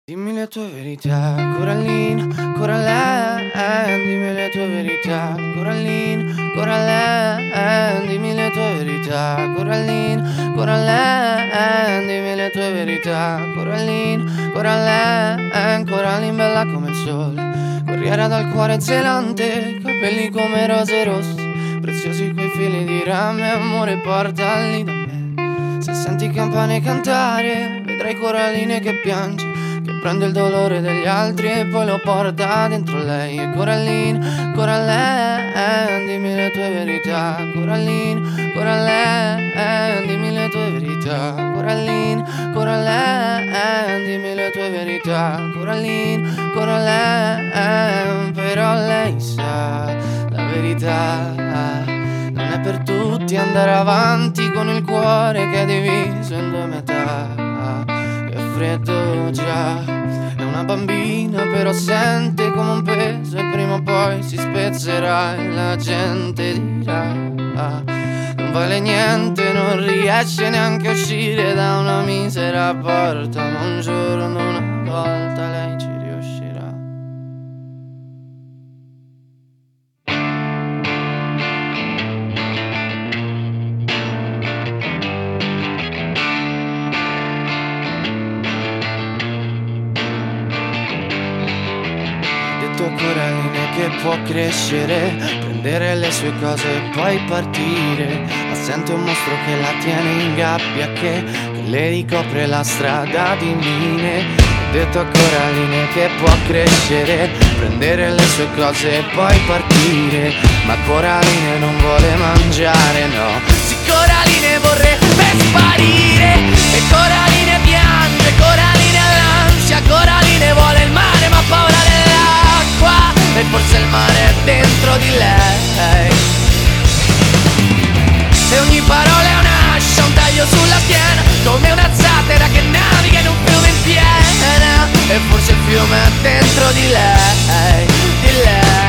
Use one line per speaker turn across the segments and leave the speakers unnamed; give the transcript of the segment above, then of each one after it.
Dimmi le tue verità, Coraline, Coraline, dimmi le tue verità, Coraline, Coraline, dimmi le tue verità, Coraline, Coraline, dimmi le tue verità, Coraline, Coraline, Coraline bella come il sole, corriera dal cuore zelante, capelli come rose rosse, preziosi quei fili di rame, amore portali da me. Se senti campane cantare, vedrai Coraline che piange, che prende il dolore degli altri e poi lo porta dentro lei. E Coraline, Coraline, dimmi le tue verità, Coraline, Coraline, dimmi le tue verità, Coraline, Coraline, dimmi le tue verità, Coraline, Coraline. Però lei sa la verità, non è per tutti andare avanti con il cuore che è diviso in due metà. È freddo già, è una bambina però sente come un peso e prima o poi si spezzerà e la gente dirà non vale niente, non riesce neanche a uscire da una misera porta, ma un giorno una volta lei ci riuscirà. Coraline che può crescere, prendere le sue cose e poi partire, ma sente un mostro che la tiene in gabbia, che le ricopre la strada di mine. Ho detto a Coraline che può crescere, prendere le sue cose e poi partire, ma Coraline non vuole mangiare, no. Sì, Coraline vorrebbe sparire, e Coraline piange, Coraline ha l'ansia, Coraline vuole il mare ma ha paura dell'acqua, e forse il mare è dentro di lei. E ogni parola è un'ascia, un taglio sulla schiena, come una zattera che naviga in un fiume in piena, e forse il fiume è dentro di lei, di lei.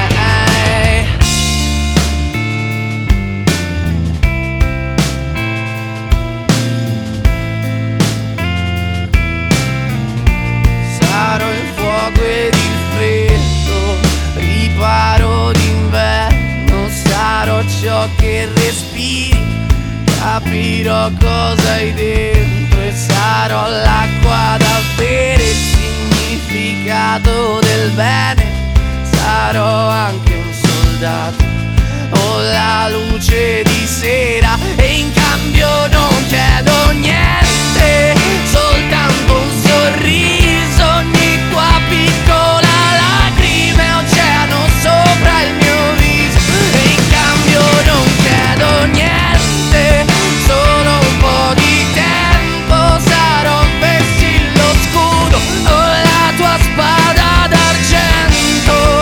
Sarò il fuoco ed il freddo, riparo d'inverno, sarò ciò che respiri, capirò cosa hai dentro e sarò l'acqua da bere, il significato del bene, sarò anche un soldato o la luce di sera, e in cambio non chiedo niente, soltanto un sorriso, ogni tua piccola lacrima è oceano sopra il mio viso, e in cambio non chiedo niente, solo un po' di tempo, sarò un vessillo scudo o la tua spada d'argento.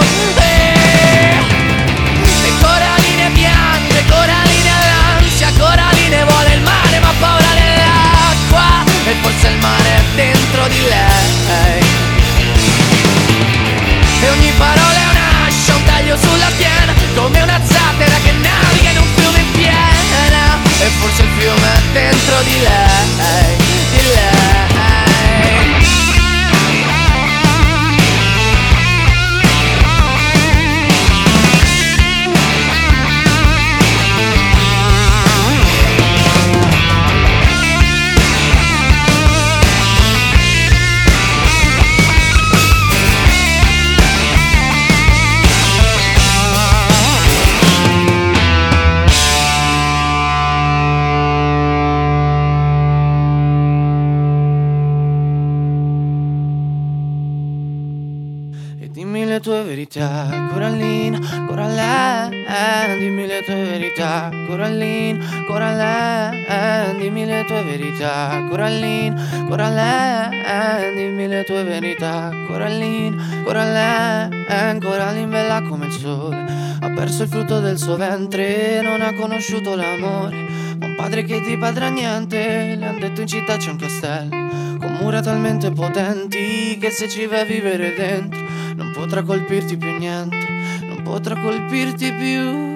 E Coraline piange, Coraline ha l'ansia, Coraline vuole il mare ma ha paura dell'acqua, e forse il mare è dentro di lei. E ogni parola è un'ascia, un taglio sulla schiena, come una zattera che naviga in un fiume in piena, e forse il fiume è dentro di lei, di lei. Dimmi le tue verità, Coraline, Coraline, dimmi le tue verità, Coraline, Coraline, dimmi le tue verità, Coraline, Coraline, dimmi le tue verità, Coraline, Coraline, Coraline bella come il sole, ha perso il frutto del suo ventre, non ha conosciuto l'amore, ma un padre che ti padrà niente, le han detto in città c'è un castello, con mura talmente potenti che se ci vai a vivere dentro non potrà colpirti più niente, non potrà colpirti più.